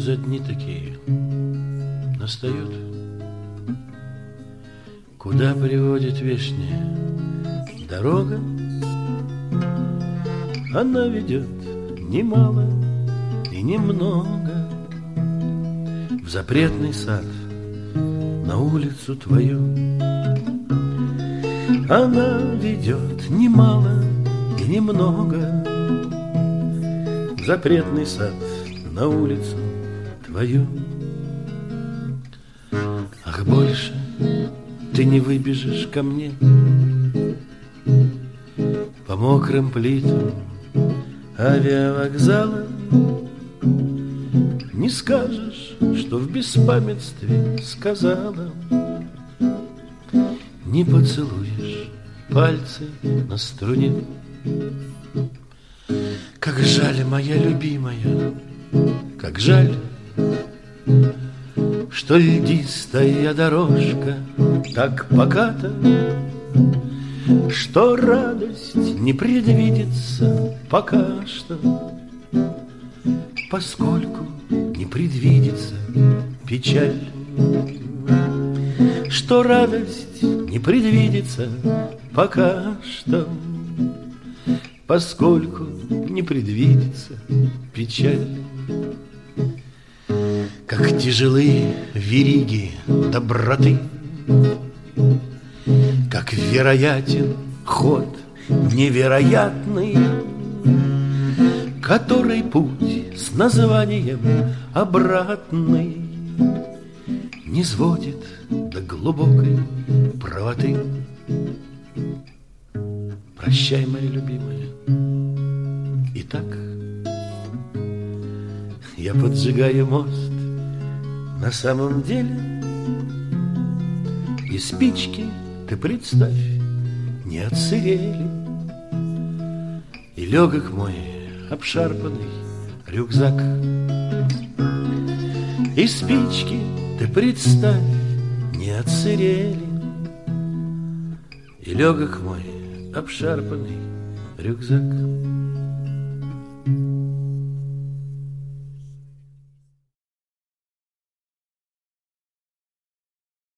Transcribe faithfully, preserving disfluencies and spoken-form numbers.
за дни такие настают? Куда приводит вешняя дорога? Она ведет немало и немного в запретный сад, на улицу твою. Она ведет немало и немного в запретный сад, на улицу твою. Ах, больше ты не выбежишь ко мне по мокрым плитам авиавокзала, не скажешь, что в беспамятстве сказала, не поцелуешь пальцы на струне. Как жаль, моя любимая, как жаль, что льдистая дорожка так поката, что радость не предвидится пока что, поскольку не предвидится печаль. Что радость не предвидится пока что, поскольку не предвидится печаль. Как тяжелые вериги доброты, как вероятен ход невероятный, который путь с названием обратный не сводит до глубокой правоты. Прощай, моя любимая. Итак, я поджигаю мост на самом деле, и спички, ты представь, не отсырели, и легок мой обшарпанный рюкзак. И спички, ты представь, не отсырели, и легок мой обшарпанный рюкзак.